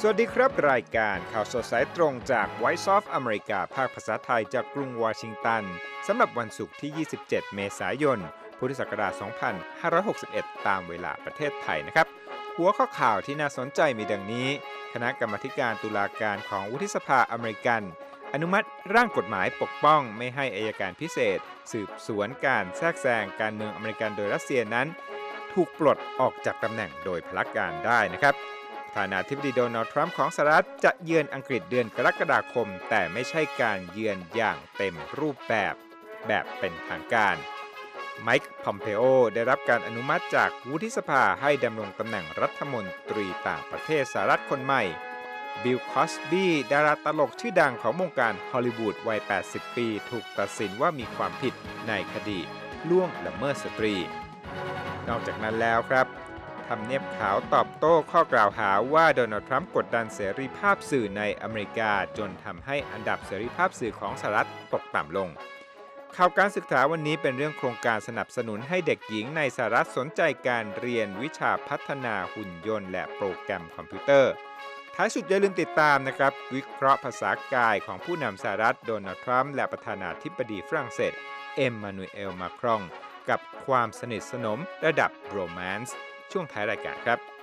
วัสดีครับรายการข่าวสดสายตรงจาก Voice of America ภาคภาษาไทยจากกรุงวอชิงตันสำหรับวันศุกร์ที่ 27 เมษายน พุทธศักราช 2561 ตามเวลาประเทศไทยนะครับหัวข้อข่าวที่น่าสนใจมีดังนี้คณะกรรมาการตุลาการของวุฒิสภาอเมริกันอนุมัติร่างกฎหมายปกป้องไม่ให้อัยการพิเศษสืบสวนการแทรกแซงการเมืองอเมริกันโดยรัสเซียนั้นถูกปลดออกจากตำแหน่งโดยพลการได้นะครับประธานาธิบดีโดนัลด์ทรัมป์ของสหรัฐจะเยือนอังกฤษเดือนกรกฎาคมแต่ไม่ใช่การเยือนอย่างเต็มรูปแบบเป็นทางการไมค์พอมเพโอได้รับการอนุมัติจากวุฒิสภาให้ดำรงตำแหน่งรัฐมนตรีต่างประเทศสหรัฐคนใหม่บิล คอสบีดาราตลกชื่อดังของวงการฮอลลีวูดวัย 80 ปีถูกตัดสินว่ามีความผิดในคดีล่วงละเมิดสตรีนอกจากนั้นแล้วครับทำเนียบขาวตอบโต้ข้อกล่าวหาว่าโดนัลด์ทรัมป์กดดันเสรีภาพสื่อในอเมริกาจนทำให้อันดับเสรีภาพสื่อของสหรัฐตกต่ำลงข่าวการศึกษาวันนี้เป็นเรื่องโครงการสนับสนุนให้เด็กหญิงในสหรัฐสนใจการเรียนวิชาพัฒนาหุ่นยนต์และโปรแกรมคอมพิวเตอร์ท้ายสุดอย่าลืมติดตามนะครับวิเคราะห์ภาษากายของผู้นำสหรัฐโดนัลด์ทรัมป์และประธานาธิบดีฝรั่งเศสเอ็มมานูเอลมาครองกับความสนิทสนมระดับโรแมนซ์ช่วงท้ายรายการ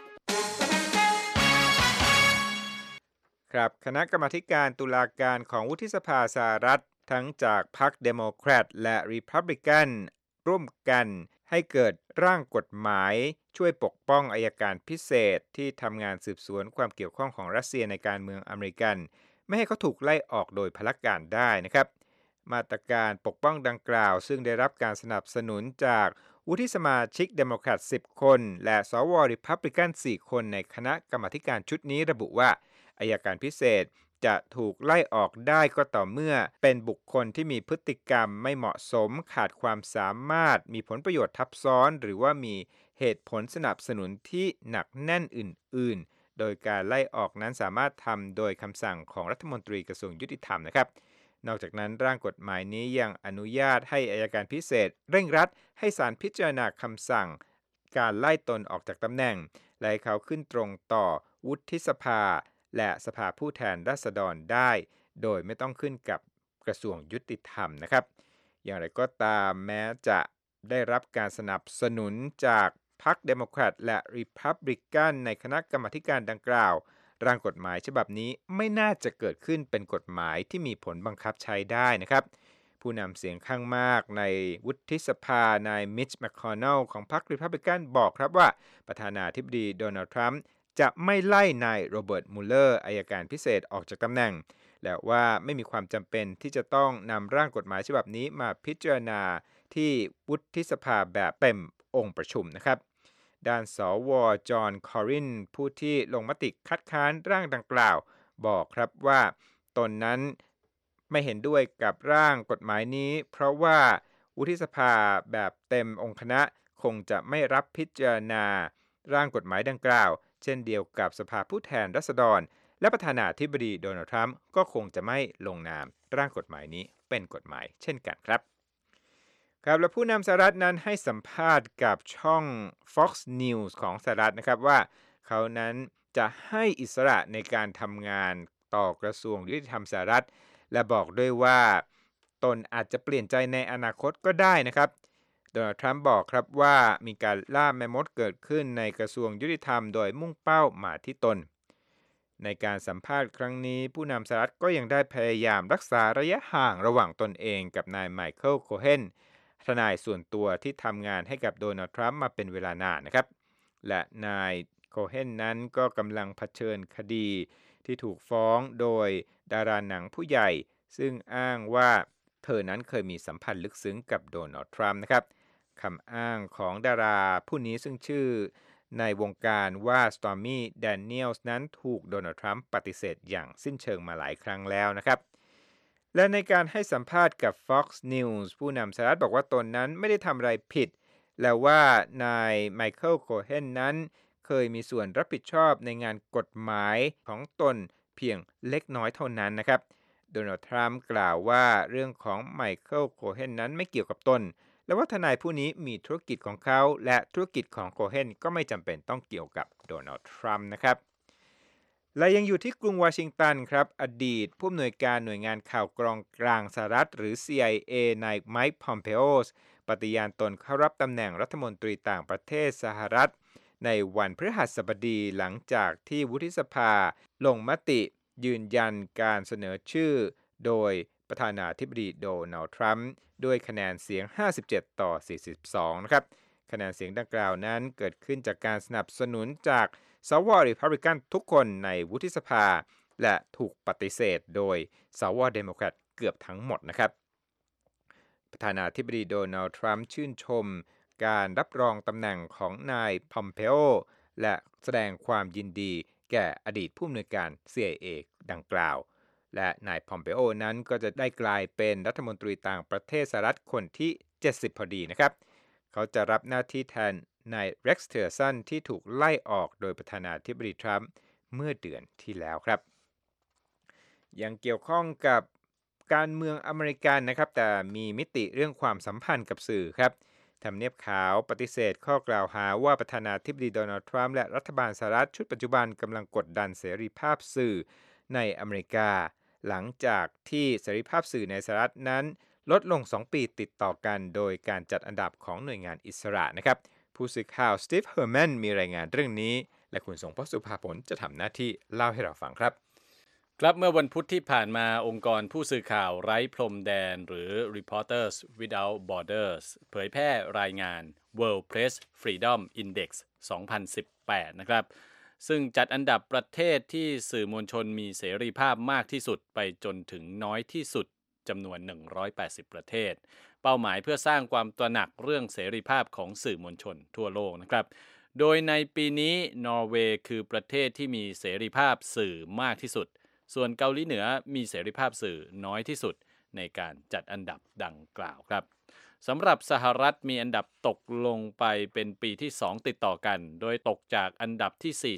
ครับคณะกรรมาการตุลาการของวุฒิสภาสหรัฐทั้งจากพรรคเดโมแครตและรีพับลิกันร่วมกันให้เกิดร่างกฎหมายช่วยปกป้องอัยการพิเศษที่ทำงานสืบสวนความเกี่ยวข้องของรัสเซียในการเมืองอเมริกันไม่ให้เขาถูกไล่ออกโดยพลการได้นะครับมาตรการปกป้องดังกล่าวซึ่งได้รับการสนับสนุนจากวุฒิสมาชิกเดโมแครต10 คนและสวริพับลิกัน4 คนในคณะกรรมาการชุดนี้ระบุว่าอัยการพิเศษจะถูกไล่ออกได้ก็ต่อเมื่อเป็นบุคคลที่มีพฤติกรรมไม่เหมาะสมขาดความสามารถมีผลประโยชน์ทับซ้อนหรือว่ามีเหตุผลสนับสนุนที่หนักแน่นอื่นๆโดยการไล่ออกนั้นสามารถทำโดยคำสั่งของรัฐมนตรีกระทรวงยุติธรรมนะครับนอกจากนั้นร่างกฎหมายนี้ยังอนุญาตให้อัยการพิเศษเร่งรัดให้ศาลพิจารณาคำสั่งการไล่ตนออกจากตำแหน่งและให้เขาขึ้นตรงต่อวุฒิสภาและสภาผู้แทนราษฎรได้โดยไม่ต้องขึ้นกับกระทรวงยุติธรรมนะครับอย่างไรก็ตามแม้จะได้รับการสนับสนุนจากพรรคเดโมแครตและรีพับลิกันในคณะกรรมาการดังกล่าวร่างกฎหมายฉบับนี้ไม่น่าจะเกิดขึ้นเป็นกฎหมายที่มีผลบังคับใช้ได้นะครับผู้นำเสียงข้างมากในวุฒิสภานายมิชแมคคอนเนลของพรรครีพับลิกันบอกครับว่าประธานาธิบดีโดนัลด์ทรัมป์จะไม่ไล่นายโรเบิร์ตมูเลอร์อัยการพิเศษออกจากตำแหน่งและว่าไม่มีความจำเป็นที่จะต้องนำร่างกฎหมายฉบับนี้มาพิจารณาที่วุฒิสภาแบบเต็มองค์ประชุมนะครับด้านสวจอห์นคอรินผู้ที่ลงมติคัดค้านร่างดังกล่าวบอกครับว่าตนนั้นไม่เห็นด้วยกับร่างกฎหมายนี้เพราะว่าวุฒิสภาแบบเต็มองค์คณะคงจะไม่รับพิจารณาร่างกฎหมายดังกล่าวเช่นเดียวกับสภาผู้แทนราษฎรและประธานาธิบดีโดนัลด์ทรัมป์ก็คงจะไม่ลงนามร่างกฎหมายนี้เป็นกฎหมายเช่นกันครับและผู้นำสหรัฐนั้นให้สัมภาษณ์กับช่อง Fox News ของสหรัฐนะครับว่าเขานั้นจะให้อิสระในการทำงานต่อกระทรวงยุติธรรมสหรัฐและบอกด้วยว่าตนอาจจะเปลี่ยนใจในอนาคตก็ได้นะครับโดนัลด์ทรัมป์บอกครับว่ามีการล่าแม่มดเกิดขึ้นในกระทรวงยุติธรรมโดยมุ่งเป้ามาที่ตนในการสัมภาษณ์ครั้งนี้ผู้นำสหรัฐก็ยังได้พยายามรักษาระยะห่างระหว่างตนเองกับนายไมเคิลโคเฮนทนายส่วนตัวที่ทำงานให้กับโดนัลด์ทรัมป์มาเป็นเวลานานนะครับและนายโคเฮนนั้นก็กำลังเผชิญคดีที่ถูกฟ้องโดยดาราหนังผู้ใหญ่ซึ่งอ้างว่าเธอนั้นเคยมีสัมพันธ์ลึกซึ้งกับโดนัลด์ทรัมป์นะครับคำอ้างของดาราผู้นี้ซึ่งชื่อในวงการว่า Stormy Daniels นั้นถูกโดนัลด์ทรัมป์ปฏิเสธอย่างสิ้นเชิงมาหลายครั้งแล้วนะครับและในการให้สัมภาษณ์กับ Fox News ผู้นำสหรัฐบอกว่าตนนั้นไม่ได้ทำอะไรผิดและว่านายไมเคิลโคเฮนนั้นเคยมีส่วนรับผิดชอบในงานกฎหมายของตนเพียงเล็กน้อยเท่านั้นนะครับโดนัลด์ทรัมป์กล่าวว่าเรื่องของไมเคิลโคเฮนนั้นไม่เกี่ยวกับตนและว่าทนายผู้นี้มีธุรกิจของเขาและธุรกิจของโคเฮนก็ไม่จำเป็นต้องเกี่ยวกับโดนัลด์ทรัมป์นะครับและยังอยู่ที่กรุงวอชิงตันครับอดีตผู้อำนวยการหน่วยงานข่าวกรองกลางสหรัฐหรือ CIA นายไมค์พอมเพโอปฏิญาณตนเข้ารับตำแหน่งรัฐมนตรีต่างประเทศสหรัฐในวันพฤหัสบดีหลังจากที่วุฒิสภาลงมติยืนยันการเสนอชื่อโดยประธานาธิบดีโดนัลด์ทรัมป์ด้วยคะแนนเสียง57ต่อ42นะครับคะแนนเสียงดังกล่าวนั้นเกิดขึ้นจากการสนับสนุนจากสวรีพับลิกันทุกคนในวุฒิสภาและถูกปฏิเสธโดยสวเดโมแครตเกือบทั้งหมดนะครับประธานาธิบดีโดนัลด์ทรัมป์ชื่นชมการรับรองตำแหน่งของนายพอมเพโอและแสดงความยินดีแก่อดีตผู้อำนวยการ CIA ดังกล่าวและนายพอมเปโอนั้นก็จะได้กลายเป็นรัฐมนตรีต่างประเทศสหรัฐคนที่70พอดีนะครับเขาจะรับหน้าที่แทนนายเร็กซ์ เทอร์สันที่ถูกไล่ออกโดยประธานาธิบดีทรัมป์เมื่อเดือนที่แล้วครับยังเกี่ยวข้องกับการเมืองอเมริกันนะครับแต่มีมิติเรื่องความสัมพันธ์กับสื่อครับทำเนียบขาวปฏิเสธข้อกล่าวหาว่าประธานาธิบดีโดนัลด์ทรัมป์และรัฐบาลสหรัฐชุดปัจจุบันกำลังกดดันเสรีภาพสื่อในอเมริกาหลังจากที่เสรีภาพสื่อในสหรัฐนั้นลดลง2ปีติดต่อกันโดยการจัดอันดับของหน่วยงานอิสระนะครับผู้สื่อข่าวสตีฟ เฮอร์แมนมีรายงานเรื่องนี้และคุณสงพจน์ สุภาผลจะทำหน้าที่เล่าให้เราฟังครับครับเมื่อวันพุธที่ผ่านมาองค์กรผู้สื่อข่าวไร้พรมแดนหรือ Reporters Without Borders เผยแพร่รายงาน World Press Freedom Index 2018 นะครับซึ่งจัดอันดับประเทศที่สื่อมวลชนมีเสรีภาพมากที่สุดไปจนถึงน้อยที่สุดจำนวน180ประเทศเป้าหมายเพื่อสร้างความตระหนักเรื่องเสรีภาพของสื่อมวลชนทั่วโลกนะครับโดยในปีนี้นอร์เวย์คือประเทศที่มีเสรีภาพสื่อมากที่สุดส่วนเกาหลีเหนือมีเสรีภาพสื่อน้อยที่สุดในการจัดอันดับดังกล่าวครับสำหรับสหรัฐมีอันดับตกลงไปเป็นปีที่2ติดต่อกันโดยตกจากอันดับที่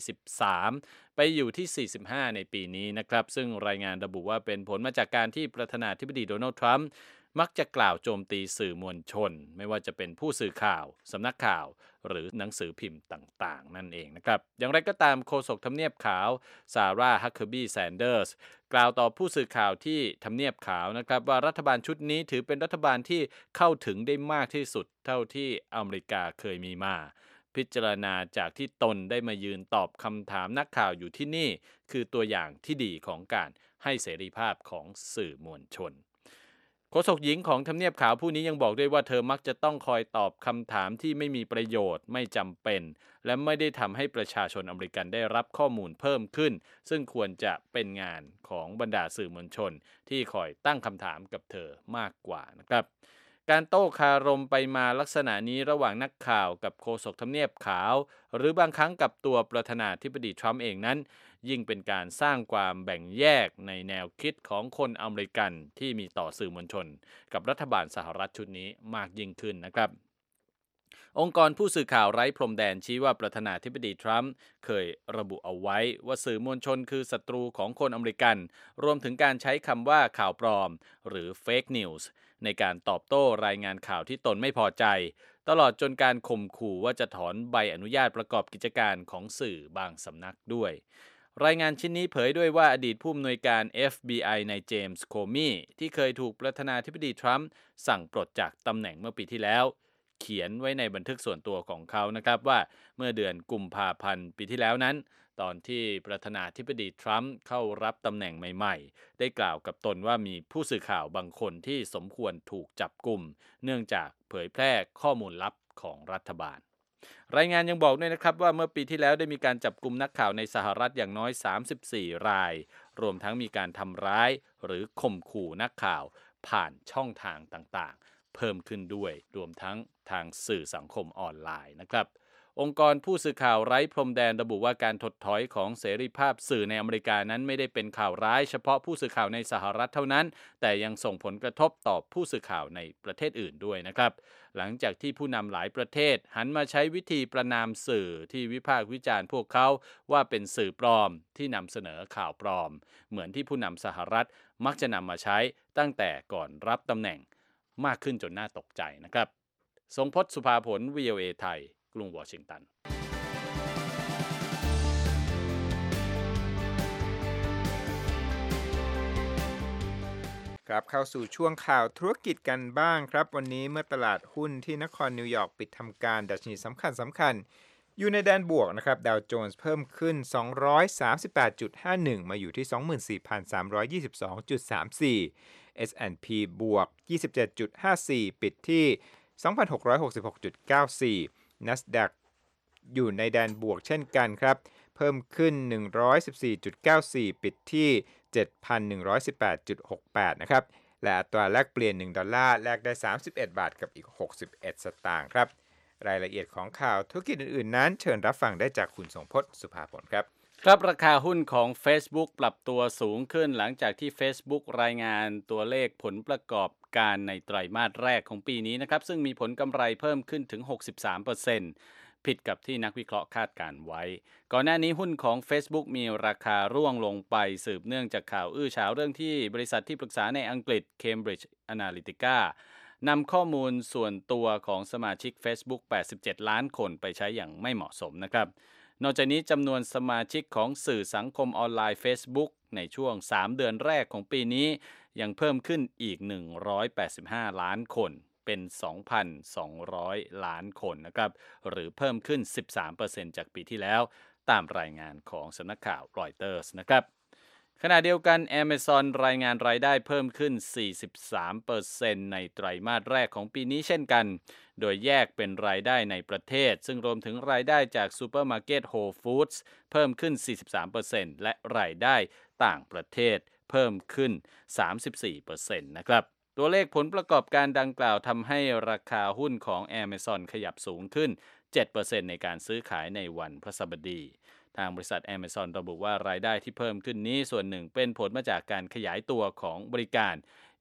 43ไปอยู่ที่45ในปีนี้นะครับซึ่งรายงานระบุว่าเป็นผลมาจากการที่ประธานาธิบดีโดนัลด์ทรัมป์มักจะกล่าวโจมตีสื่อมวลชนไม่ว่าจะเป็นผู้สื่อข่าวสำนักข่าวหรือหนังสือพิมพ์ต่างๆนั่นเองนะครับอย่างไรก็ตามโฆษกทำเนียบขาวซาร่า ฮักเคอร์บี้ แซนเดอร์สกล่าวต่อผู้สื่อข่าวที่ทำเนียบขาวนะครับว่ารัฐบาลชุดนี้ถือเป็นรัฐบาลที่เข้าถึงได้มากที่สุดเท่าที่อเมริกาเคยมีมาพิจารณาจากที่ตนได้มายืนตอบคำถามนักข่าวอยู่ที่นี่คือตัวอย่างที่ดีของการให้เสรีภาพของสื่อมวลชนโฆษกหญิงของทำเนียบขาวผู้นี้ยังบอกด้วยว่าเธอมักจะต้องคอยตอบคำถามที่ไม่มีประโยชน์ไม่จำเป็นและไม่ได้ทำให้ประชาชนอเมริกันได้รับข้อมูลเพิ่มขึ้นซึ่งควรจะเป็นงานของบรรดาสื่อมวลชนที่คอยตั้งคำถามกับเธอมากกว่านะครับการโต้คารมไปมาลักษณะนี้ระหว่างนักข่าวกับโฆษกทำเนียบขาวหรือบางครั้งกับตัวประธานาธิบดีทรัมป์เองนั้นยิ่งเป็นการสร้างความแบ่งแยกในแนวคิดของคนอเมริกันที่มีต่อสื่อมวลชนกับรัฐบาลสหรัฐชุดนี้มากยิ่งขึ้นนะครับองค์กรผู้สื่อข่าวไร้พรมแดนชี้ว่าประธานาธิบดีทรัมป์เคยระบุเอาไว้ว่าสื่อมวลชนคือศัตรูของคนอเมริกันรวมถึงการใช้คำว่าข่าวปลอมหรือ Fake News ในการตอบโต้รายงานข่าวที่ตนไม่พอใจตลอดจนการข่มขู่ว่าจะถอนใบอนุญาตประกอบกิจการของสื่อบางสำนักด้วยรายงานชิ้นนี้เผยด้วยว่าอดีตผู้อำนวยการ FBI นายเจมส์ โคมี่ที่เคยถูกประธานาธิบดีทรัมป์สั่งปลดจากตำแหน่งเมื่อปีที่แล้วเขียนไว้ในบันทึกส่วนตัวของเขานะครับว่าเมื่อเดือนกุมภาพันธ์ปีที่แล้วนั้นตอนที่ประธานาธิบดีทรัมป์เข้ารับตำแหน่งใหม่ๆได้กล่าวกับตนว่ามีผู้สื่อข่าวบางคนที่สมควรถูกจับกุมเนื่องจากเผยแพร่ข้อมูลลับของรัฐบาลรายงานยังบอกด้วยนะครับว่าเมื่อปีที่แล้วได้มีการจับกุมนักข่าวในสหรัฐอย่างน้อย34รายรวมทั้งมีการทำร้ายหรือข่มขู่นักข่าวผ่านช่องทางต่างๆเพิ่มขึ้นด้วยรวมทั้งทางสื่อสังคมออนไลน์นะครับองค์กรผู้สื่อข่าวไร้พรมแดนระบุว่าการถดถอยของเสรีภาพสื่อในอเมริกานั้นไม่ได้เป็นข่าวร้ายเฉพาะผู้สื่อข่าวในสหรัฐเท่านั้นแต่ยังส่งผลกระทบต่อผู้สื่อข่าวในประเทศอื่นด้วยนะครับหลังจากที่ผู้นำหลายประเทศหันมาใช้วิธีประณามสื่อที่วิพากษ์วิจารณ์พวกเขาว่าเป็นสื่อปลอมที่นำเสนอข่าวปลอมเหมือนที่ผู้นำสหรัฐมักจะนำมาใช้ตั้งแต่ก่อนรับตำแหน่งมากขึ้นจนน่าตกใจนะครับทรงพจน์ สุภาผล VOA ไทยกรุงวอชิงตันครับเข้าสู่ช่วงข่าวธุรกิจกันบ้างครับวันนี้เมื่อตลาดหุ้นที่นครนิวยอร์กปิดทำการดัชนีสำคัญอยู่ในแดนบวกนะครับดาวโจนส์เพิ่มขึ้น 238.51 มาอยู่ที่ 24,322.34 S&P บวก 27.54 ปิดที่ 2,666.94 NASDAQ อยู่ในแดนบวกเช่นกันครับเพิ่มขึ้น 114.94 ปิดที่ 7,118.68 นะครับและอัตราแลกเปลี่ยน$1แลกได้31 บาทกับอีก61สตางค์ครับรายละเอียดของข่าวธุรกิจอื่นๆนั้นเชิญรับฟังได้จากคุณสงพจน์สุภาผลครับครับราคาหุ้นของ Facebook ปรับตัวสูงขึ้นหลังจากที่ Facebook รายงานตัวเลขผลประกอบการในไตรมาสแรกของปีนี้นะครับซึ่งมีผลกำไรเพิ่มขึ้นถึง 63%ผิดกับที่นักวิเคราะห์คาดการไว้ก่อนหน้านี้หุ้นของ Facebook มีราคาร่วงลงไปสืบเนื่องจากข่าวอื้อฉาวเรื่องที่บริษัทที่ปรึกษาในอังกฤษ Cambridge Analytica นำข้อมูลส่วนตัวของสมาชิก Facebook 87 ล้านคนไปใช้อย่างไม่เหมาะสมนะครับนอกจากนี้จำนวนสมาชิกของสื่อสังคมออนไลน์ Facebook ในช่วง3เดือนแรกของปีนี้ยังเพิ่มขึ้นอีก185ล้านคนเป็น 2,200 ล้านคนนะครับหรือเพิ่มขึ้น 13% จากปีที่แล้วตามรายงานของสำนักข่าว Reuters นะครับขณะเดียวกัน Amazon รายงานรายได้เพิ่มขึ้น 43% ในไตรมาสแรกของปีนี้เช่นกันโดยแยกเป็นรายได้ในประเทศซึ่งรวมถึงรายได้จากซูเปอร์มาร์เก็ต Whole Foods เพิ่มขึ้น 43% และรายได้ต่างประเทศเพิ่มขึ้น 34% นะครับตัวเลขผลประกอบการดังกล่าวทำให้ราคาหุ้นของ Amazon ขยับสูงขึ้น 7% ในการซื้อขายในวันพฤหัสบดีทางบริษัท Amazon ระบุว่ารายได้ที่เพิ่มขึ้นนี้ส่วนหนึ่งเป็นผลมาจากการขยายตัวของบริการ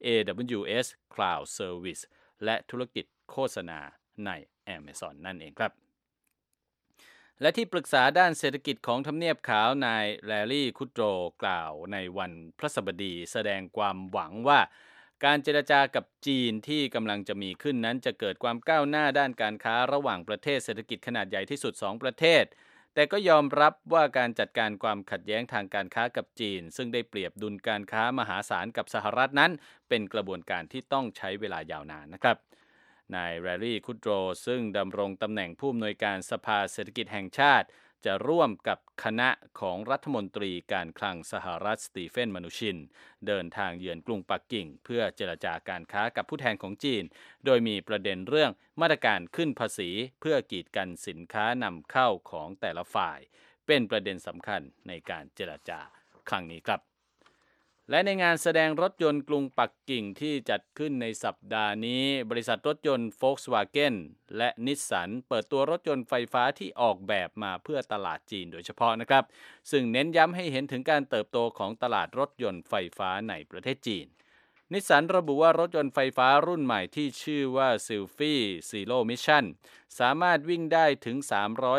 AWS Cloud Service และธุรกิจโฆษณาใน Amazon นั่นเองครับและที่ปรึกษาด้านเศรษฐกิจของทำเนียบขาวนายแลรี่คุดโรกล่าวในวันพฤหัสบดีแสดงความหวังว่าการเจรจากับจีนที่กำลังจะมีขึ้นนั้นจะเกิดความก้าวหน้าด้านการค้าระหว่างประเทศเศรษฐกิจขนาดใหญ่ที่สุด2ประเทศแต่ก็ยอมรับว่าการจัดการความขัดแย้งทางการค้ากับจีนซึ่งได้เปรียบดุลการค้ามหาศาลกับสหรัฐนั้นเป็นกระบวนการที่ต้องใช้เวลายาวนานนะครับนายแรลลี่คุดโรซึ่งดำรงตำแหน่งผู้อำนวยการสภาเศรษฐกิจแห่งชาติจะร่วมกับคณะของรัฐมนตรีการคลังสหรัฐสตีเฟนมนูชินเดินทางเยือนกรุงปักกิ่งเพื่อเจรจาการค้ากับผู้แทนของจีนโดยมีประเด็นเรื่องมาตรการขึ้นภาษีเพื่อกีดกันสินค้านำเข้าของแต่ละฝ่ายเป็นประเด็นสำคัญในการเจรจาครั้งนี้ครับและในงานแสดงรถยนต์กรุงปักกิ่งที่จัดขึ้นในสัปดาห์นี้บริษัทรถยนต์ Volkswagen และนิสสันเปิดตัวรถยนต์ไฟฟ้าที่ออกแบบมาเพื่อตลาดจีนโดยเฉพาะนะครับซึ่งเน้นย้ำให้เห็นถึงการเติบโตของตลาดรถยนต์ไฟฟ้าในประเทศจีนนิสสันระบุว่ารถยนต์ไฟฟ้ารุ่นใหม่ที่ชื่อว่า Sylphy Zero Mission สามารถวิ่งได้ถึง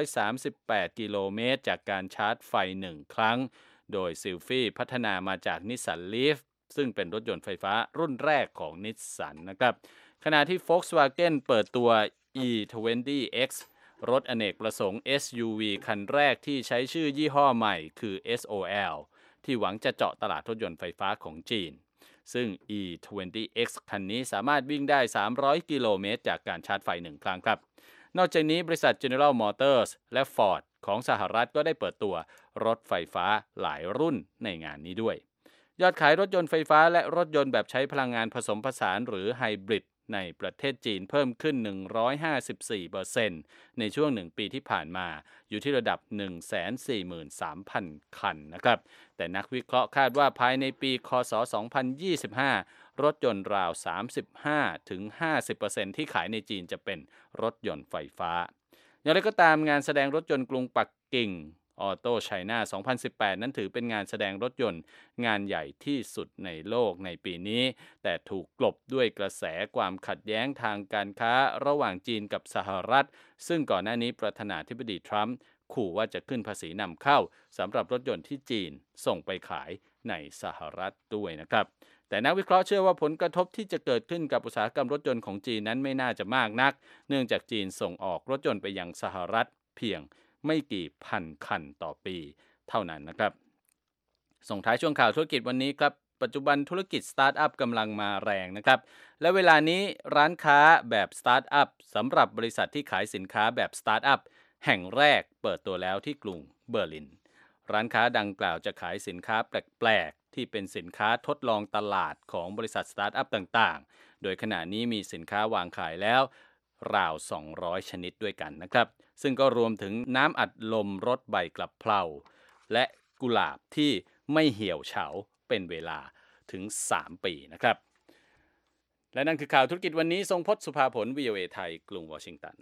338กิโลเมตรจากการชาร์จไฟ1ครั้งโดย Sylphy พัฒนามาจาก Nissan Leaf ซึ่งเป็นรถยนต์ไฟฟ้ารุ่นแรกของ Nissan นะครับขณะที่ Volkswagen เปิดตัว E20X รถอเนกประสงค์ SUV คันแรกที่ใช้ชื่อยี่ห้อใหม่คือ SOL ที่หวังจะเจาะตลาดรถยนต์ไฟฟ้าของจีนซึ่ง E20X คันนี้สามารถวิ่งได้300กิโลเมตรจากการชาร์จไฟ1ครั้งครับนอกจากนี้บริษัท General Motors และ Ford ของสหรัฐก็ได้เปิดตัวรถไฟฟ้าหลายรุ่นในงานนี้ด้วยยอดขายรถยนต์ไฟฟ้าและรถยนต์แบบใช้พลังงานผสมผสานหรือไฮบริดในประเทศจีนเพิ่มขึ้น 154% ในช่วง1ปีที่ผ่านมาอยู่ที่ระดับ 143,000 คันนะครับแต่นักวิเคราะห์คาดว่าภายในปีคศ 2025 รถยนต์ราว 35-50% ที่ขายในจีนจะเป็นรถยนต์ไฟฟ้าอย่างไรก็ตามงานแสดงรถยนต์กรุงปักกิ่งออโต้ไชน่า 2018 นั้นถือเป็นงานแสดงรถยนต์งานใหญ่ที่สุดในโลกในปีนี้แต่ถูกกลบด้วยกระแสความขัดแย้งทางการค้าระหว่างจีนกับสหรัฐซึ่งก่อนหน้านี้ประธานาธิบดีทรัมป์ขู่ว่าจะขึ้นภาษีนำเข้าสำหรับรถยนต์ที่จีนส่งไปขายในสหรัฐด้วยนะครับแต่นักวิเคราะห์เชื่อว่าผลกระทบที่จะเกิดขึ้นกับอุตสาหกรรมรถยนต์ของจีนนั้นไม่น่าจะมากนักเนื่องจากจีนส่งออกรถยนต์ไปยังสหรัฐเพียงไม่กี่พันคันต่อปีเท่านั้นนะครับส่งท้ายช่วงข่าวธุรกิจวันนี้ครับปัจจุบันธุรกิจสตาร์ทอัพกำลังมาแรงนะครับและเวลานี้ร้านค้าแบบสตาร์ทอัพสำหรับบริษัทที่ขายสินค้าแบบสตาร์ทอัพแห่งแรกเปิดตัวแล้วที่กรุงเบอร์ลินร้านค้าดังกล่าวจะขายสินค้าแปลกๆที่เป็นสินค้าทดลองตลาดของบริษัทสตาร์ทอัพต่างๆโดยขณะนี้มีสินค้าวางขายแล้วราว200ชนิดด้วยกันนะครับซึ่งก็รวมถึงน้ำอัดลมรสใบกลับเพลาและกุหลาบที่ไม่เหี่ยวเฉาเป็นเวลาถึง3ปีนะครับและนั่นคือข่าวธุรกิจวันนี้ทรงพจน์สุภาผล VOA ไทยกรุงวอชิงตัน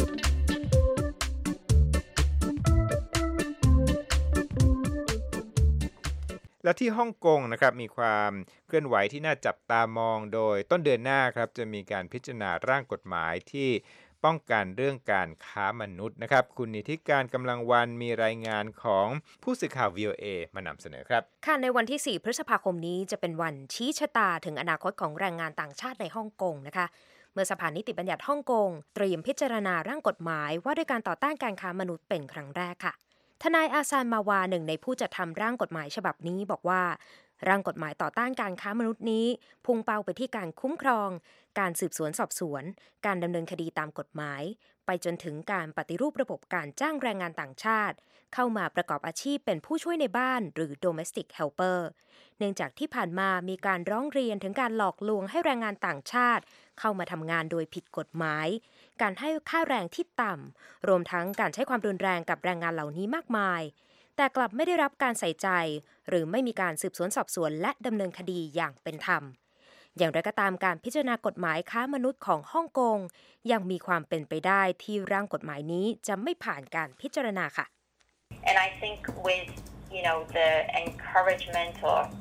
และที่ฮ่องกงนะครับมีความเคลื่อนไหวที่น่าจับตามองโดยต้นเดือนหน้าครับจะมีการพิจารณาร่างกฎหมายที่ป้องกันเรื่องการค้ามนุษย์นะครับคุณนิติการกำลังวันมีรายงานของผู้สื่อข่าว VOA มานำเสนอครับค่ะในวันที่4พฤษภาคมนี้จะเป็นวันชี้ชะตาถึงอนาคตของแรงงานต่างชาติในฮ่องกงนะคะเมื่อสภานิติบัญญัติฮ่องกงเตรียมพิจารณาร่างกฎหมายว่าด้วยการต่อต้านการค้ามนุษย์เป็นครั้งแรกค่ะทนายอาซานมาวาหนึ่งในผู้จัดทำร่างกฎหมายฉบับนี้บอกว่าร่างกฎหมายต่อต้านการค้ามนุษย์นี้พุ่งเป้าไปที่การคุ้มครองการสืบสวนสอบสวนการดำเนินคดีตามกฎหมายไปจนถึงการปฏิรูประบบการจ้างแรงงานต่างชาติเข้ามาประกอบอาชีพเป็นผู้ช่วยในบ้านหรือ domestic helper เนื่องจากที่ผ่านมามีการร้องเรียนถึงการหลอกลวงให้แรงงานต่างชาติเข้ามาทำงานโดยผิดกฎหมายการให้ค่าแรงที่ต่ำรวมทั้งการใช้ความรุนแรงกับแรงงานเหล่านี้มากมายแต่กลับไม่ได้รับการใส่ใจหรือไม่มีการสืบสวนสอบสวนและดำเนินคดีอย่างเป็นธรรมอย่างไรก็ตามการพิจารณากฎหมายค้ามนุษย์ของฮ่องกงยังมีความเป็นไปได้ที่ร่างกฎหมายนี้จะไม่ผ่านการพิจารณาค่ะ And I think with the encouragement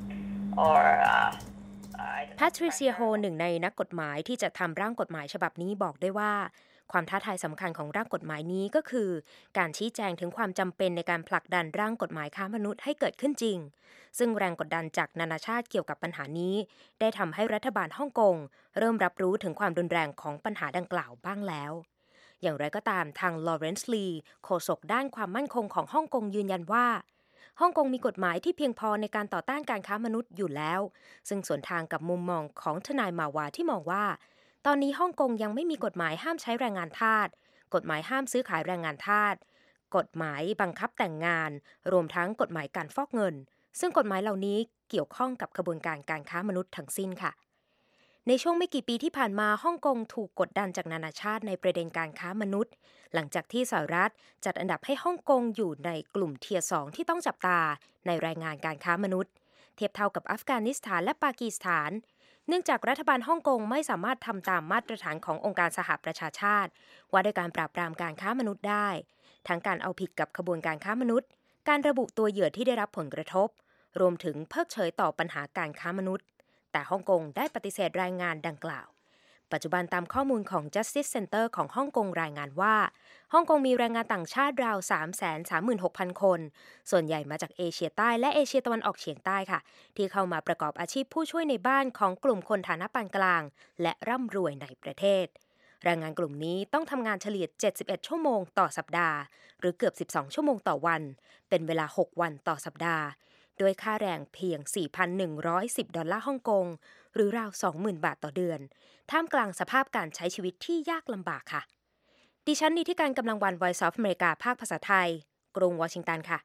or แพทริเซียโฮหนึ่งในนักกฎหมายที่จะทำร่างกฎหมายฉบับนี้บอกได้ว่าความท้าทายสำคัญของร่างกฎหมายนี้ก็คือการชี้แจงถึงความจำเป็นในการผลักดันร่างกฎหมายค้ามนุษย์ให้เกิดขึ้นจริงซึ่งแรงกดดันจากนานาชาติเกี่ยวกับปัญหานี้ได้ทำให้รัฐบาลฮ่องกงเริ่มรับรู้ถึงความรุนแรงของปัญหาดังกล่าวบ้างแล้วอย่างไรก็ตามทางลอเรนซ์ลีโฆษกด้านความมั่นคงของฮ่องกงยืนยันว่าฮ่องกงมีกฎหมายที่เพียงพอในการต่อต้านการค้ามนุษย์อยู่แล้วซึ่งสวนทางกับมุมมองของทนายมาวาที่มองว่าตอนนี้ฮ่องกงยังไม่มีกฎหมายห้ามใช้แรงงานทาสกฎหมายห้ามซื้อขายแรงงานทาสกฎหมายบังคับแต่งงานรวมทั้งกฎหมายการฟอกเงินซึ่งกฎหมายเหล่านี้เกี่ยวข้องกับกระบวนการการค้ามนุษย์ทั้งสิ้นค่ะในช่วงไม่กี่ปีที่ผ่านมาฮ่องกงถูกกดดันจากนานาชาติในประเด็นการค้ามนุษย์หลังจากที่สหรัฐจัดอันดับให้ฮ่องกงอยู่ในกลุ่มเทียร์2ที่ต้องจับตาในรายงานการค้ามนุษย์เทียบเท่ากับอัฟกานิสถานและปากีสถานเนื่องจากรัฐบาลฮ่องกงไม่สามารถทำตามมาตรฐานขององค์การสหประชาชาติว่าด้วยการปราบปรามการค้ามนุษย์ได้ทั้งการเอาผิดกับขบวนการค้ามนุษย์การระบุตัวเหยื่อที่ได้รับผลกระทบรวมถึงเพิกเฉยต่อปัญหาการค้ามนุษย์แต่ฮ่องกงได้ปฏิเสธรายงานดังกล่าวปัจจุบันตามข้อมูลของ Justice Center ของฮ่องกงรายงานว่าฮ่องกงมีแรงงานต่างชาติราว 336,000 คนส่วนใหญ่มาจากเอเชียใต้และเอเชียตะวันออกเฉียงใต้ค่ะที่เข้ามาประกอบอาชีพผู้ช่วยในบ้านของกลุ่มคนฐานะปานกลางและร่ำรวยในประเทศแรงงานกลุ่มนี้ต้องทำงานเฉลี่ย71ชั่วโมงต่อสัปดาห์หรือเกือบ12ชั่วโมงต่อวันเป็นเวลา6วันต่อสัปดาห์โดยค่าแรงเพียง 4,110 ดอลลาร์ฮ่องกงหรือราว 20,000 บาทต่อเดือนท่ามกลางสภาพการใช้ชีวิตที่ยากลำบากค่ะดิฉันนิติการกำลังวัน Voice of America ภาคภาษาไทยกรุงวอชิงตันค่ะ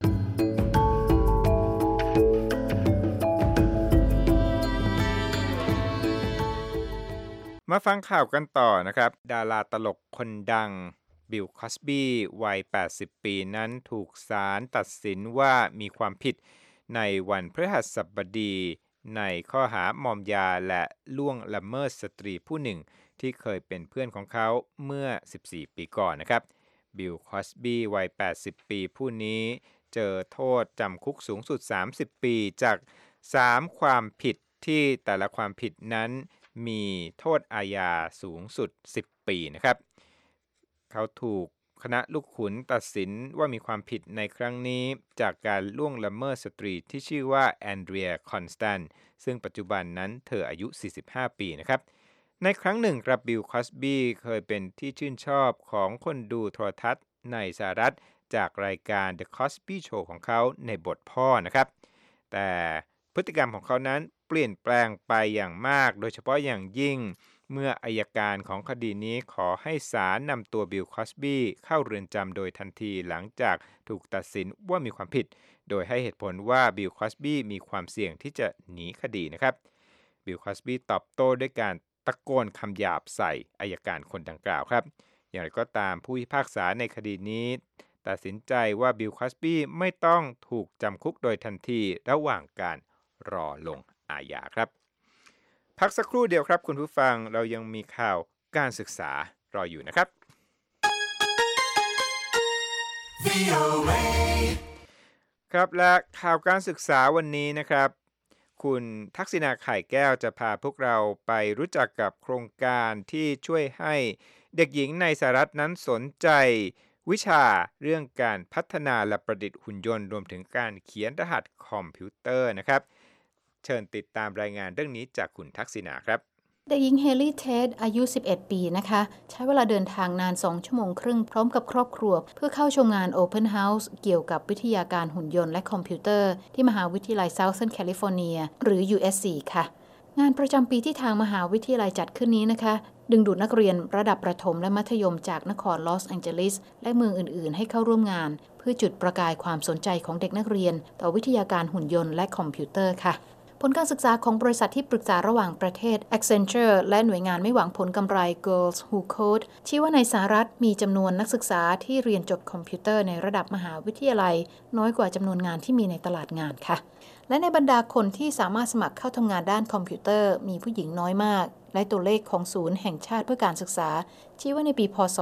มาฟังข่าวกันต่อนะครับดาราตลกคนดังบิล คอสบีวัย80ปีนั้นถูกศาลตัดสินว่ามีความผิดในวันพฤหัสบดีในข้อหามอมยาและล่วงละเมิดสตรีผู้หนึ่งที่เคยเป็นเพื่อนของเขาเมื่อ14ปีก่อนนะครับบิล คอสบีวัย80ปีผู้นี้เจอโทษจำคุกสูงสุด30ปีจาก3ความผิดที่แต่ละความผิดนั้นมีโทษอาญาสูงสุด10ปีนะครับเขาถูกคณะลูกขุนตัดสินว่ามีความผิดในครั้งนี้จากการล่วงละเมิดสตรีที่ชื่อว่าแอนเดรีย คอนสแตนต์ซึ่งปัจจุบันนั้นเธออายุ45ปีนะครับในครั้งหนึ่งครับบิล คอสบีเคยเป็นที่ชื่นชอบของคนดูโทรทัศน์ในสหรัฐจากรายการ The Cosby Show ของเขาในบทพ่อนะครับแต่พพฤติกรรมของเขานั้นเปลี่ยนแปลงไปอย่างมากโดยเฉพาะอย่างยิ่งเมื่ออัยการของคดีนี้ขอให้ศาลนำตัวบิลคอสบีเข้าเรือนจำโดยทันทีหลังจากถูกตัดสินว่ามีความผิดโดยให้เหตุผลว่าบิลคอสบีมีความเสี่ยงที่จะหนีคดีนะครับบิลคอสบีตอบโต้ด้วยการตะโกนคำหยาบใส่อัยการคนดังกล่าวครับอย่างไรก็ตามผู้พิพากษาในคดีนี้ตัดสินใจว่าบิลคอสบีไม่ต้องถูกจำคุกโดยทันทีระหว่างการรอลงอาญาครับพักสักครู่เดียวครับคุณผู้ฟังเรายังมีข่าวการศึกษารออยู่นะครับ ครับและข่าวการศึกษาวันนี้นะครับคุณทักษิณาไข่แก้วจะพาพวกเราไปรู้จักกับโครงการที่ช่วยให้เด็กหญิงในสหรัฐนั้นสนใจวิชาเรื่องการพัฒนาและประดิษฐ์หุ่นยนต์รวมถึงการเขียนรหัสคอมพิวเตอร์นะครับเชิญติดตามรายงานเรื่องนี้จากคุณทักษิณาครับเด็กหญิงเฮลี่เทดอายุ 11 ปีนะคะใช้เวลาเดินทางนาน 2 ชั่วโมงครึ่งพร้อมกับครอบครัวเพื่อเข้าชมงาน Open House เกี่ยวกับวิทยาการหุ่นยนต์และคอมพิวเตอร์ที่มหาวิทยาลัย Southern California หรือ USC ค่ะงานประจำปีที่ทางมหาวิทยาลัยจัดขึ้นนี้นะคะดึงดูดนักเรียนระดับประถมและมัธยมจากนครลอสแองเจลิสและเมืองอื่นๆให้เข้าร่วมงานเพื่อจุดประกายความสนใจของเด็กนักเรียนต่อวิทยาการหุ่นยนต์และคอมพิวเตอร์ค่ะผลการศึกษาของบริษัทที่ปรึกษาระหว่างประเทศ Accenture และหน่วยงานไม่หวังผลกำไร Girls Who Code ชี้ว่าในสหรัฐมีจำนวนนักศึกษาที่เรียนจบคอมพิวเตอร์ในระดับมหาวิทยาลัยน้อยกว่าจำนวนงานที่มีในตลาดงานค่ะและในบรรดาคนที่สามารถสมัครเข้าทำงานด้านคอมพิวเตอร์มีผู้หญิงน้อยมากและตัวเลขของศูนย์แห่งชาติเพื่อการศึกษาชี้ว่าในปีพ.ศ.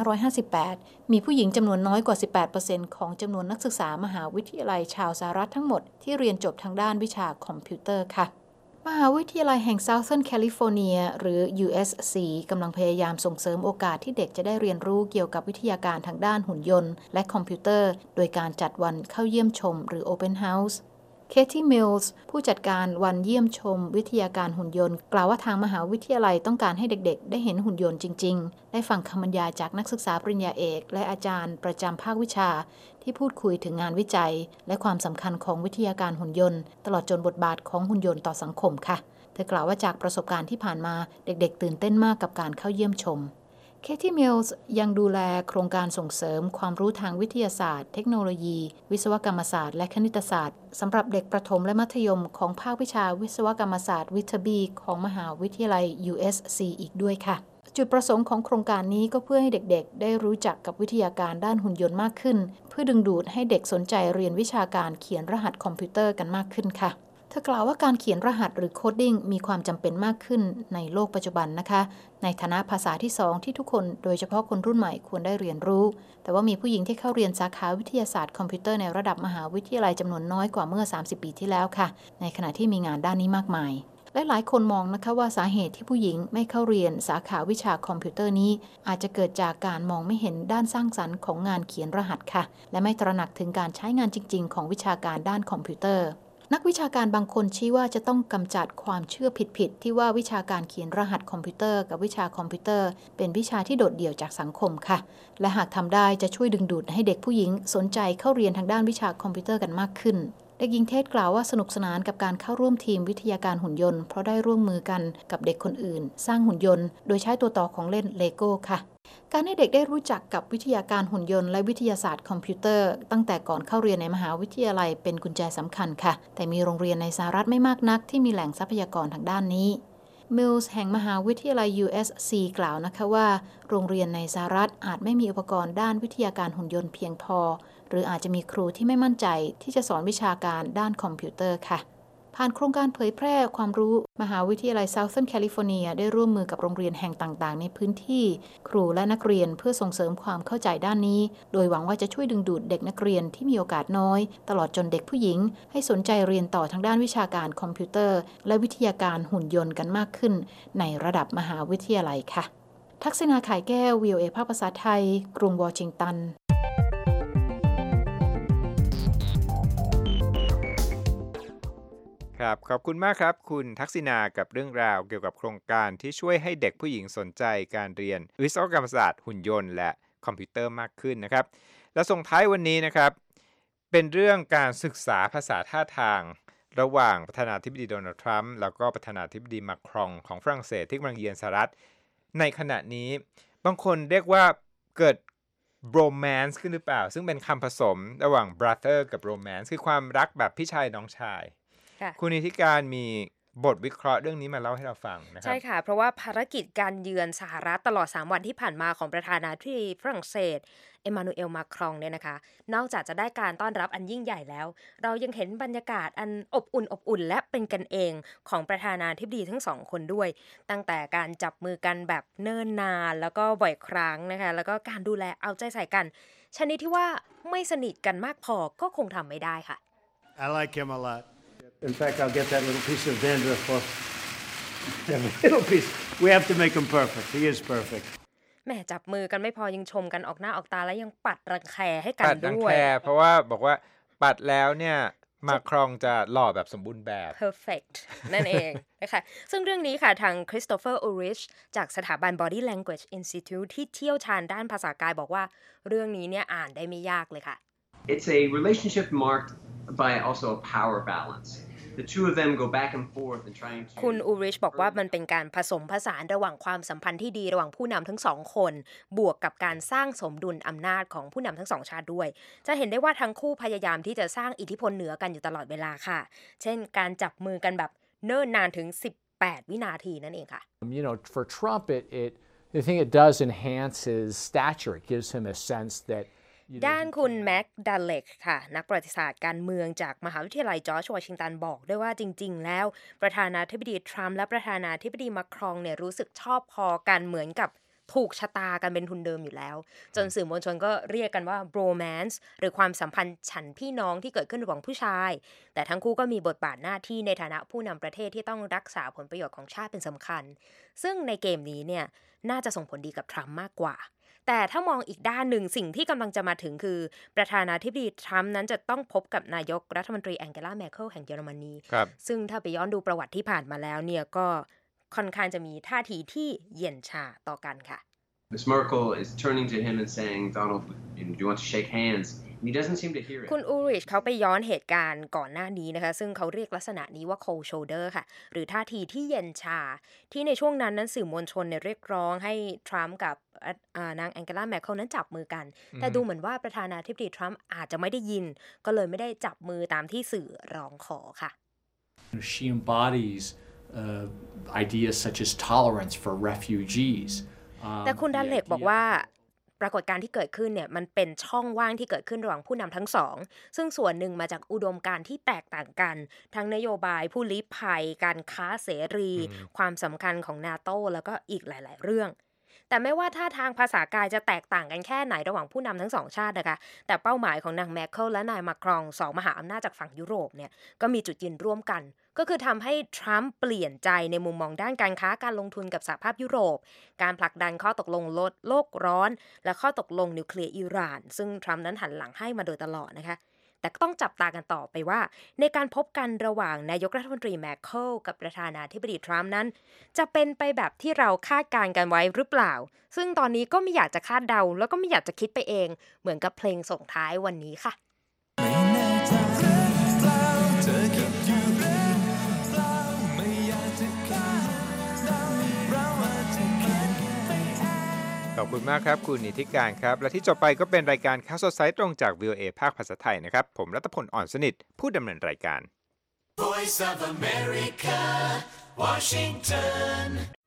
2558มีผู้หญิงจำนวนน้อยกว่า 18% ของจำนวนนักศึกษามหาวิทยาลัยชาวสหรัฐทั้งหมดที่เรียนจบทางด้านวิชาคอมพิวเตอร์ค่ะมหาวิทยาลัยแห่ง Southern California หรือ USC กำลังพยายามส่งเสริมโอกาสที่เด็กจะได้เรียนรู้เกี่ยวกับวิทยาการทางด้านหุ่นยนต์และคอมพิวเตอร์โดยการจัดวันเข้าเยี่ยมชมหรือ Open Houseเคที่มิลส์ผู้จัดการวันเยี่ยมชมวิทยาการหุ่นยนต์กล่าวว่าทางมหาวิทยาลัยต้องการให้เด็กๆได้เห็นหุ่นยนต์จริงๆได้ฟังคำบรรยายจากนักศึกษาปริญญาเอกและอาจารย์ประจำภาควิชาที่พูดคุยถึงงานวิจัยและความสำคัญของวิทยาการหุ่นยนต์ตลอดจนบทบาทของหุ่นยนต์ต่อสังคมค่ะเธอกล่าวว่าจากประสบการณ์ที่ผ่านมาเด็กๆตื่นเต้นมากกับการเข้าเยี่ยมชมเคที่มิลส์ยังดูแลโครงการส่งเสริมความรู้ทางวิทยาศาสตร์เทคโนโลยีวิศวกรรมศาสตร์และคณิตศาสตร์สำหรับเด็กประถมและมัธยมของภาควิชาวิศวกรรมศาสตร์วิทบีของมหาวิทยาลัย USC อีกด้วยค่ะจุดประสงค์ของโครงการนี้ก็เพื่อให้เด็กๆได้รู้จักกับวิทยาการด้านหุ่นยนต์มากขึ้นเพื่อดึงดูดให้เด็กสนใจเรียนวิชาการเขียนรหัสคอมพิวเตอร์กันมากขึ้นค่ะเธอกล่าวว่าการเขียนรหัสหรือโคดดิ้งมีความจำเป็นมากขึ้นในโลกปัจจุบันนะคะในฐานะภาษาที่2ที่ทุกคนโดยเฉพาะคนรุ่นใหม่ควรได้เรียนรู้แต่ว่ามีผู้หญิงที่เข้าเรียนสาขาวิทยาศาสตร์คอมพิวเตอร์ในระดับมหาวิทยาลัยจำนวนน้อยกว่าเมื่อ30ปีที่แล้วค่ะในขณะที่มีงานด้านนี้มากมายและหลายคนมองนะคะว่าสาเหตุที่ผู้หญิงไม่เข้าเรียนสาขาวิชาคอมพิวเตอร์นี้อาจจะเกิดจากการมองไม่เห็นด้านสร้างสรรค์ของงานเขียนรหัสค่ะและไม่ตระหนักถึงการใช้งานจริงๆของวิชาการด้านคอมพิวเตอร์นักวิชาการบางคนชี้ว่าจะต้องกำจัดความเชื่อผิดๆที่ว่าวิชาการเขียนรหัสคอมพิวเตอร์กับวิชาคอมพิวเตอร์เป็นวิชาที่โดดเดี่ยวจากสังคมค่ะและหากทำได้จะช่วยดึงดูดให้เด็กผู้หญิงสนใจเข้าเรียนทางด้านวิชาคอมพิวเตอร์กันมากขึ้นเด็กหญิงเทศกล่าวว่าสนุกสนานกับการเข้าร่วมทีมวิทยาการหุ่นยนต์เพราะได้ร่วมมือกันกับเด็กคนอื่นสร้างหุ่นยนต์โดยใช้ตัวต่อของเล่นเลโก้ค่ะการให้เด็กได้รู้จักกับวิทยาการหุ่นยนต์และวิทยาศาสตร์คอมพิวเตอร์ตั้งแต่ก่อนเข้าเรียนในมหาวิทยาลัยเป็นกุญแจสำคัญค่ะแต่มีโรงเรียนในสหรัฐไม่มากนักที่มีแหล่งทรัพยากรทางด้านนี้มิลส์แห่งมหาวิทยาลัย USC กล่าวนะคะว่าโรงเรียนในสหรัฐอาจไม่มีอุปกรณ์ด้านวิทยาการหุ่นยนต์เพียงพอหรืออาจจะมีครูที่ไม่มั่นใจที่จะสอนวิชาการด้านคอมพิวเตอร์ค่ะผ่านโครงการเผยแพร่ความรู้มหาวิทยาลัย Southern California ได้ร่วมมือกับโรงเรียนแห่งต่างๆในพื้นที่ครูและนักเรียนเพื่อส่งเสริมความเข้าใจด้านนี้โดยหวังว่าจะช่วยดึงดูดเด็กนักเรียนที่มีโอกาสน้อยตลอดจนเด็กผู้หญิงให้สนใจเรียนต่อทางด้านวิชาการคอมพิวเตอร์และวิทยาการหุ่นยนต์กันมากขึ้นในระดับมหาวิทยาลัยค่ะทักษิณาข่ายแก้ว VOA ภาคภาษาไทยกรุงวอชิงตันครับขอบคุณมากครับคุณทักษิณากับเรื่องราวเกี่ยวกับโครงการที่ช่วยให้เด็กผู้หญิงสนใจการเรียนวิศวกรรมศาสตร์หุ่นยนต์และคอมพิวเตอร์มากขึ้นนะครับและส่งท้ายวันนี้นะครับเป็นเรื่องการศึกษาภาษาท่าทางระหว่างประธานาธิบดีโดนัลด์ทรัมป์แล้วก็ประธานาธิบดีมาครองของฝรั่งเศสที่กำลังเยือนสหรัฐในขณะนี้บางคนเรียกว่าเกิด romance ขึ้นหรือเปล่าซึ่งเป็นคำผสมระหว่าง brother กับ romance คือความรักแบบพี่ชายน้องชายคุณนิติการมีบทวิเคราะห์เรื่องนี้มาเล่าให้เราฟังนะครับใช่ค่ะเพราะว่าภารกิจการเยือนสหรัฐตลอด3วันที่ผ่านมาของประธานาธิบดีฝรั่งเศสเอมานูเอลมาครองเนี่ยนะคะนอกจากจะได้การต้อนรับอันยิ่งใหญ่แล้วเรายังเห็นบรรยากาศอันอบอุ่นและเป็นกันเองของประธานาธิบดีทั้งสองคนด้วยตั้งแต่การจับมือกันแบบเนิ่นนานแล้วก็บ่อยครั้งนะคะแล้วก็การดูแลเอาใจใส่กันชนิดที่ว่าไม่สนิทกันมากพอก็คงทำไม่ได้ค่ะ I like him a lot. In fact, I'll get that little piece of dandruff off. Little piece. We have to make him perfect. He is perfect. แม่จับมือกันไม่พอยังชมกันออกหน้าออกตาแล้วยังปัดรังแคให้กันด้วยปัดรังแคเพราะว่าบอกว่าปัดแล้วเนี่ยมาครองจะหล่อแบบสมบูรณ์แบบ perfect นั่นเองนะคะซึ่งเรื่องนี้ค่ะทางคริสโตเฟอร์อูริชจากสถาบัน Body Language Institute ที่เชี่ยวชาญด้านภาษากายบอกว่าเรื่องนี้เนี่ยอ่านได้ไม่ยากเลยค่ะ It's a relationship marked by also a power balance.The two of them go back and forth and trying to คุณอูริชบอกว่ามันเป็นการผสมผสานระหว่างความสัมพันธ์ที่ดีระหว่างผู้นำทั้งสองคนบวกกับการสร้างสมดุลอำนาจของผู้นำทั้งสองชาติด้วยจะเห็นได้ว่าทั้งคู่พยายามที่จะสร้างอิทธิพลเหนือกันอยู่ตลอดเวลาค่ะเช่นการจับมือกันแบบเนิ่นนานถึง18วินาทีนั่นเองค่ะ You know, for Trump I think it does enhance his stature. It gives him a sense that ด้านคุณแม็กดัลเล็กค่ะนักประวัติศาสตร์การเมืองจากมหาวิทยาลัยจอร์จวอชิงตันบอกด้วยว่าจริงๆแล้วประธานาธิบดีทรัมป์และประธานาธิบดีมาครองเนี่ยรู้สึกชอบพอกันเหมือนกับถูกชะตากันเป็นทุนเดิมอยู่แล้วจนสื่อมวลชนก็เรียกกันว่า romance หรือความสัมพันธ์ฉันพี่น้องที่เกิดขึ้นระหว่างผู้ชายแต่ทั้งคู่ก็มีบทบาทหน้าที่ในฐานะผู้นำประเทศที่ต้องรักษาผลประโยชน์ของชาติเป็นสำคัญซึ่งในเกมนี้เนี่ยน่าจะส่งผลดีกับทรัมป์มากกว่าแต่ถ้ามองอีกด้านหนึ่งสิ่งที่กำลังจะมาถึงคือประธานาธิบดีทรัมป์นั้นจะต้องพบกับนายกรัฐมนตรีแองเกลา เมเคิลแห่งเยอรมนีซึ่งถ้าไปย้อนดูประวัติที่ผ่านมาแล้วเนี่ยก็ค่อนข้างจะมีท่าทีที่เย็นชาต่อกันค่ะ Ms. Merkel is turning to him and saying, Donald, do you want to shake hands?And he doesn't seem to hear it. คุณอูริชเขาไปย้อนเหตุการณ์ก่อนหน้านี้นะคะซึ่งเขาเรียกลักษณะนี้ว่า cold shoulder ค่ะหรือท่าทีที่เย็นชาที่ในช่วงนั้นสื่อมวลชนเรียกร้องให้ทรัมป์กับนางแองเกลา แมคเคิลนั้นจับมือกันแต่ดูเหมือนว่าประธานาธิบดีทรัมป์อาจจะไม่ได้ยินก็เลยไม่ได้จับมือตามที่สื่อร้องขอค่ะ She embodies ideas such as tolerance for refugees. แต่คุณดัลเล็กบอกว่าปรากฏการณ์ที่เกิดขึ้นเนี่ยมันเป็นช่องว่างที่เกิดขึ้นระหว่างผู้นำทั้งสองซึ่งส่วนหนึ่งมาจากอุดมการณ์ที่แตกต่างกันทั้งนโยบายผู้ลี้ภัยการค้าเสรีความสำคัญของ NATO แล้วก็อีกหลายๆเรื่องแต่ไม่ว่าท่าทางภาษากายจะแตกต่างกันแค่ไหนระหว่างผู้นำทั้งสองชาตินะคะแต่เป้าหมายของนางแมคเคิลและนายมาครองสองมหาอำนาจจากฝั่งยุโรปเนี่ยก็มีจุดยืนร่วมกันก็คือทำให้ทรัมป์เปลี่ยนใจในมุมมองด้านการค้าการลงทุนกับสหภาพยุโรปการผลักดันข้อตกลงลดโลกร้อนและข้อตกลงนิวเคลียร์อิหร่านซึ่งทรัมป์นั้นหันหลังให้มาโดยตลอดนะคะแต่ก็ต้องจับตากันต่อไปว่าในการพบกันระหว่างนายกรัฐมนตรีแมคเคิลกับประธานาธิบดีทรัมป์นั้นจะเป็นไปแบบที่เราคาดการณ์กันไว้หรือเปล่าซึ่งตอนนี้ก็ไม่อยากจะคาดเดาแล้วก็ไม่อยากจะคิดไปเองเหมือนกับเพลงส่งท้ายวันนี้ค่ะขอบคุณมากครับคุณนิติการครับและที่จบไปก็เป็นรายการข่าวสดสายตรงจาก VOA ภาคภาษาไทยนะครับผมรัตพล อ่อนสนิทผู้ดำเนินรายการ Voice of America Washington